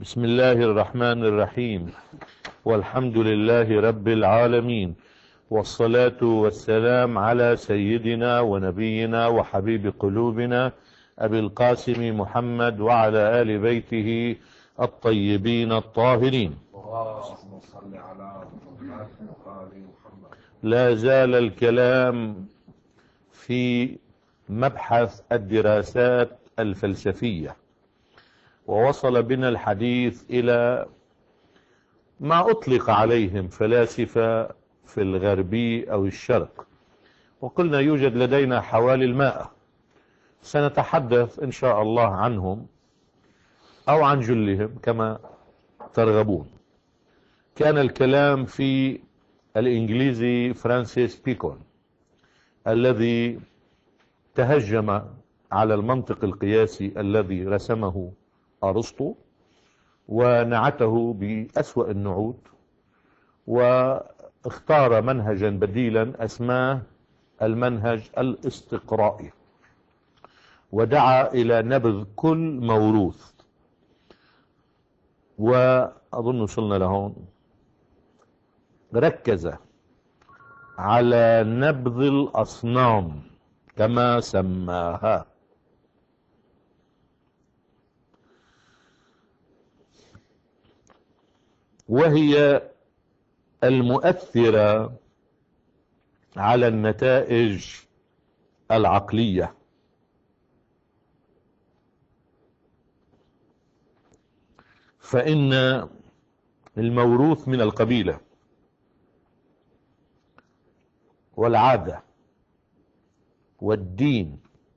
بسم الله الرحمن الرحيم. والحمد لله رب العالمين، والصلاة والسلام على سيدنا ونبينا وحبيب قلوبنا أبي القاسم محمد وعلى آل بيته الطيبين الطاهرين. اللهم صل على محمد وآل محمد. لا زال الكلام في مبحث الدراسات الفلسفية، ووصل بنا الحديث إلى ما أطلق عليهم فلاسفة في الغربي أو الشرق، وقلنا يوجد لدينا حوالي 100. سنتحدث إن شاء الله عنهم أو عن جلهم كما ترغبون. كان الكلام في الإنجليزي فرانسيس بيكون الذي تهجم على المنطق القياسي الذي رسمه أرسطو ونعته بأسوأ النعوت، واختار منهجا بديلا أسماه المنهج الاستقرائي، ودعا إلى نبذ كل موروث. وأظن وصلنا لهون. ركز على نبذ الأصنام كما سماها، وهي المؤثرة على النتائج العقلية. فإن الموروث من القبيلة والعادة والدين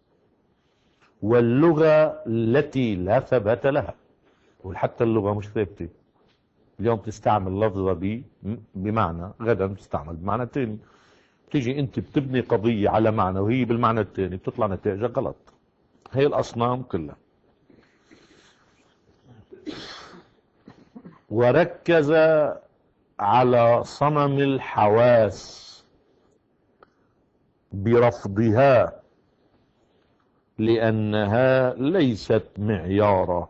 واللغة التي لا ثبات لها، وحتى اللغة مش ثابتة. اليوم تستعمل لفظة بمعنى، غدا تستعمل بمعنى تاني. تيجي انت بتبني قضية على معنى وهي بالمعنى التاني، بتطلع نتائجها غلط. هي الأصنام كلها. وركز على صنم الحواس برفضها لأنها ليست معيارا.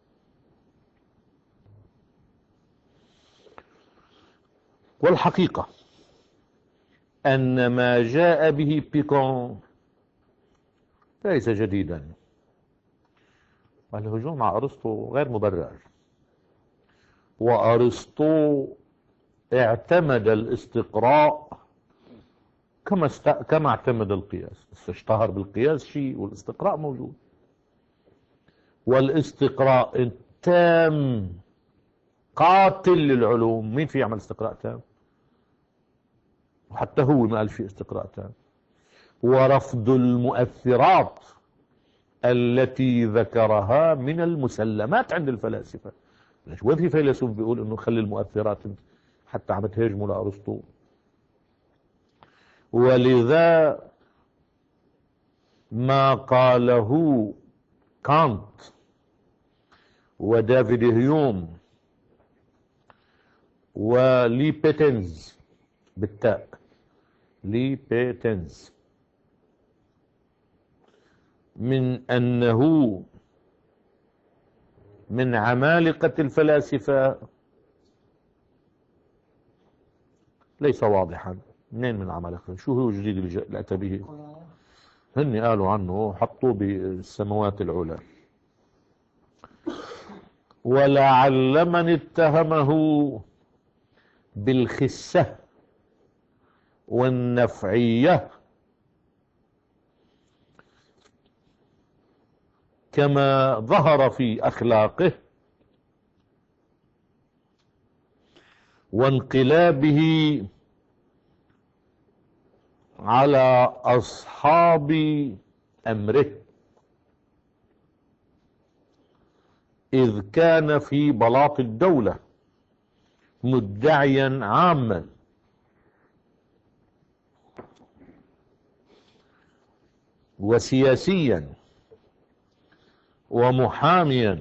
والحقيقة أن ما جاء به بيكون ليس جديدا، والهجوم على أرسطو غير مبرر. وأرسطو اعتمد الاستقراء كما اعتمد القياس. اشتهر بالقياس شيء والاستقراء موجود. والاستقراء التام قاتل للعلوم. مين في يعمل استقراء تام؟ وحتى هو ما قال في استقراء تام. ورفض المؤثرات التي ذكرها من المسلمات عند الفلاسفة. وين في فيلسوف بيقول انه خلي المؤثرات، حتى عم تهاجموا لأرسطو. ولذا ما قاله كانت ودافيد هيوم ولي بيتنز بالتاء، لي بيتنز، من أنه من عمالقة الفلاسفة ليس واضحا. منين من عمالقة؟ شو هو الجديد اللي أتى به؟ هن قالوا عنه حطوه بالسماوات العلى. ولعل من اتهمه بالخسة والنفعية كما ظهر في أخلاقه وانقلابه على أصحاب أمره، إذ كان في بلاط الدولة مدعيا عاما وسياسيا ومحاميا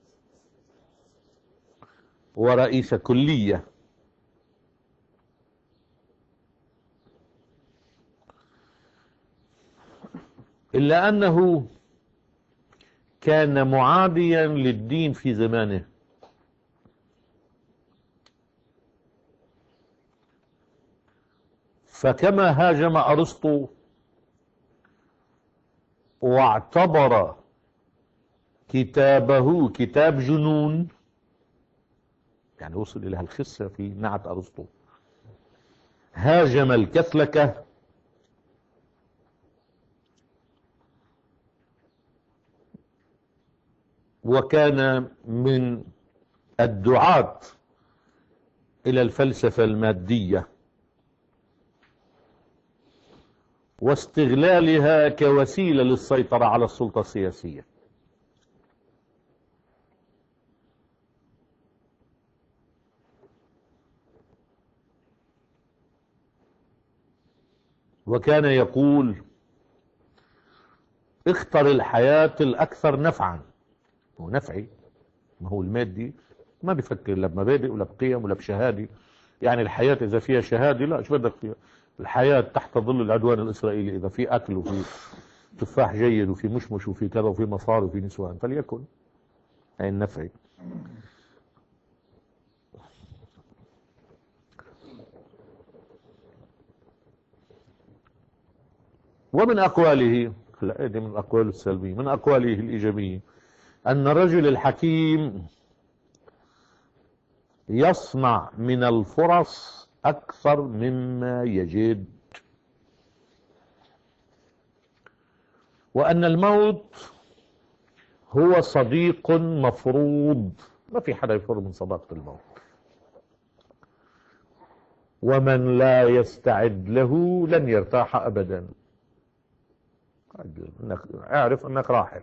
ورئيس كلية، إلا أنه كان معاديا للدين في زمانه. فكما هاجم أرسطو واعتبر كتابه كتاب جنون، يعني وصل إلى الخسة في نعت أرسطو، هاجم الكثلكة وكان من الدعاة إلى الفلسفة المادية واستغلالها كوسيلة للسيطرة على السلطة السياسية. وكان يقول اختر الحياة الأكثر نفعا. هو نفعي، ما هو المادي ما بيفكر لا بمبادئ ولا بقيم ولا بشهادة. يعني الحياة إذا فيها شهادة لا، شو بدك فيها؟ الحياة تحت ظل العدوان الإسرائيلي، إذا في أكل وفي تفاح جيد وفي مشمش وفي كذا وفي مصاري وفي نسوان فليكن. أي النفعي. ومن أقواله، لا هذه من الأقوال السلبية، من أقواله الإيجابية أن الرجل الحكيم يصنع من الفرص أكثر مما يجد، وأن الموت هو صديق مفروض، ما في حدا يفر من صداقة الموت، ومن لا يستعد له لن يرتاح أبدا. اعرف أنك راحل.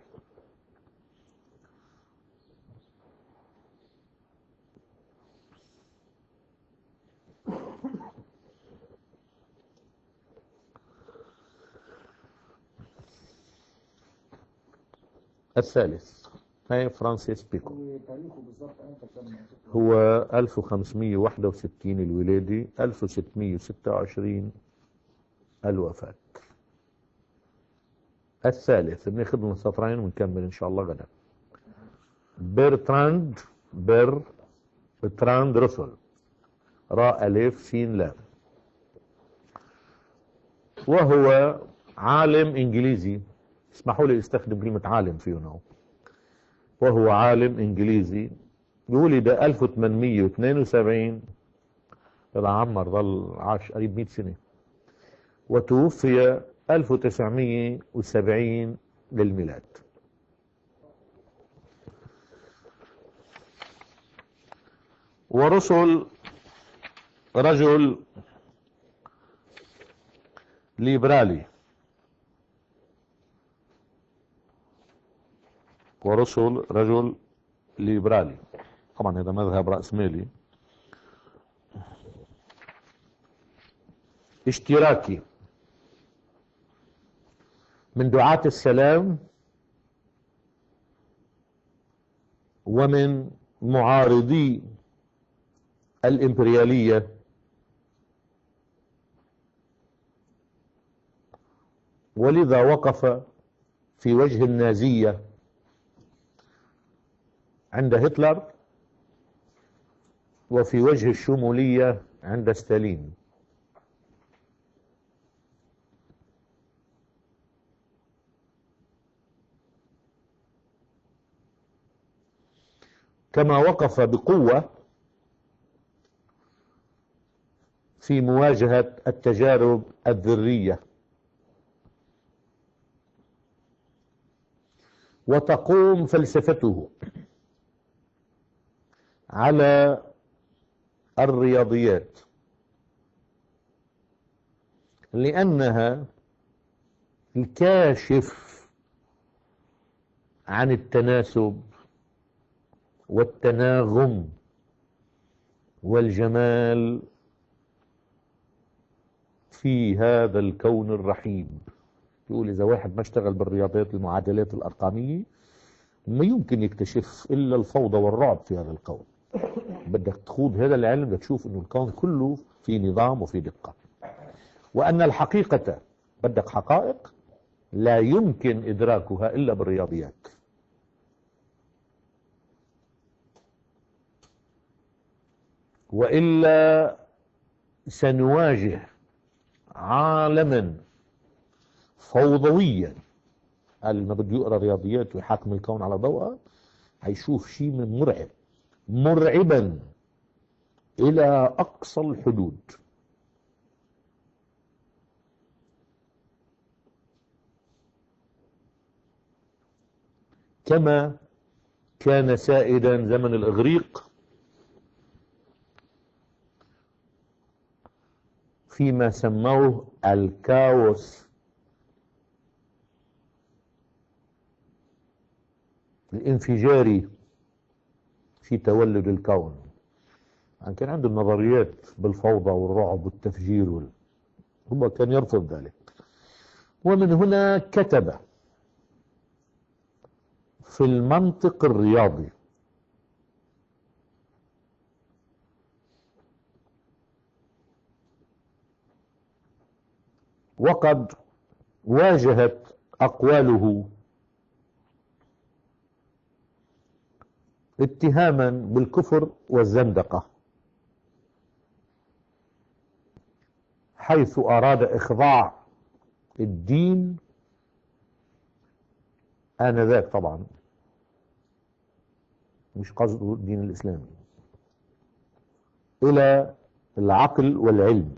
الثالث هي فرانسيس بيكون، هو 1561 الولادة، 1626 الوفاة. الثالث بناخذ من سطرين ونكمل إن شاء الله غدا. برتراند رسل، راء ألف سين لام، وهو عالم إنجليزي. اسمحوا لي استخدم كلمة عالم فيه هنا. وهو عالم إنجليزي ولد 1872، هذا عمر ظل عاش قريب 100 سنة، وتوفي 1970 للميلاد. رجل ليبرالي، رجل ليبرالي، طبعا هذا مذهب رأسمالي اشتراكي، من دعاة السلام ومن معارضي الإمبريالية، ولذا وقف في وجه النازية عند هتلر وفي وجه الشمولية عند ستالين. كما وقف بقوة في مواجهة التجارب الذرية. وتقوم فلسفته على الرياضيات، لأنها الكاشف عن التناسب والتناغم والجمال في هذا الكون الرحيم. يقول إذا واحد ما اشتغل بالرياضيات، المعادلات الأرقامية، ما يمكن يكتشف إلا الفوضى والرعب في هذا الكون. بدك تخوض هذا العلم بدك تشوف إنه الكون كله في نظام وفي دقة، وأن الحقيقة، بدك حقائق لا يمكن إدراكها إلا بالرياضيات. وإلا سنواجه عالما فوضويا، قال لما بده يقرأ رياضيات ويحاكم الكون على ضوءه هيشوف شيء من مرعب، مرعبا إلى أقصى الحدود. كما كان سائدا زمن الإغريق فيما سموه الكاوس الانفجاري في تولد الكون. يعني كان عنده نظريات بالفوضى والرعب والتفجير هو كان يرفض ذلك. ومن هنا كتب في المنطق الرياضي وقد واجهت أقواله اتهاما بالكفر والزندقة، حيث أراد إخضاع الدين آنذاك، طبعا مش قصده الدين الإسلامي، إلى العقل والعلم،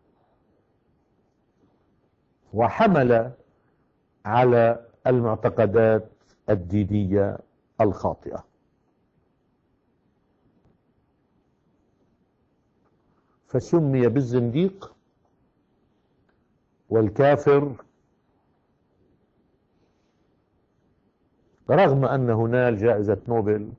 وحمل على المعتقدات الدينية الخاطئة. فسمي بالزنديق والكافر، رغم أنه نال جائزة نوبل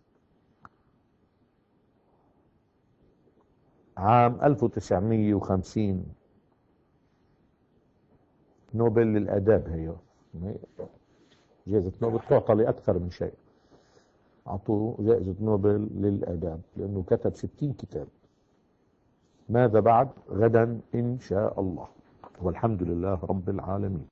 عام 1950، نوبل للآداب. هي جائزة نوبل تعطى لأكثر من شيء، أعطوه جائزة نوبل للآداب لأنه كتب 60 كتاب. ماذا بعد؟ غدا إن شاء الله، والحمد لله رب العالمين.